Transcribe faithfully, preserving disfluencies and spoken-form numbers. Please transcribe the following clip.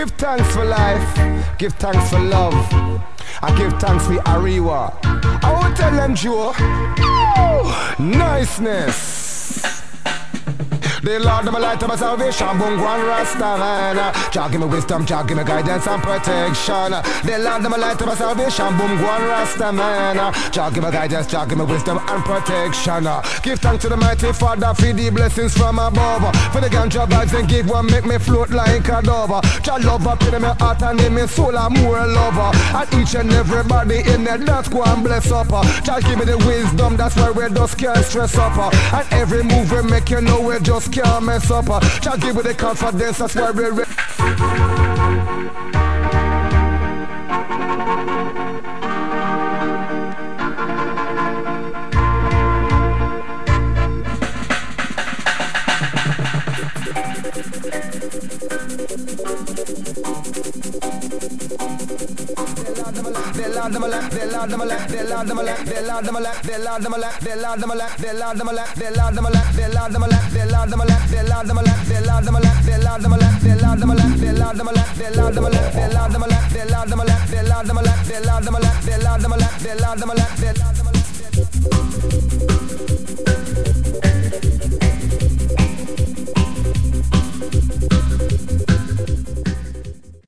Give thanks for life, give thanks for love. I give thanks for Ariwa. I will tell them, Joe, niceness. The Lord of my light of my salvation, Bungo and Rasta man. Jah give me wisdom, Jah give me guidance and protection. The Lord of my light of my salvation, Bungo and Rasta man. Jah give me guidance, Jah give me wisdom and protection. Give thanks to the mighty Father for the blessings from above. For the ganja bags and give one make me float like a dove. Jah love up in my heart and in my soul I'm more lover. And each and everybody in there that's go and bless up. Jah give me the wisdom, that's why we just can't stress up. And every move we make, you know we just can't mess up. Jah give me the confidence, that's why we're re- They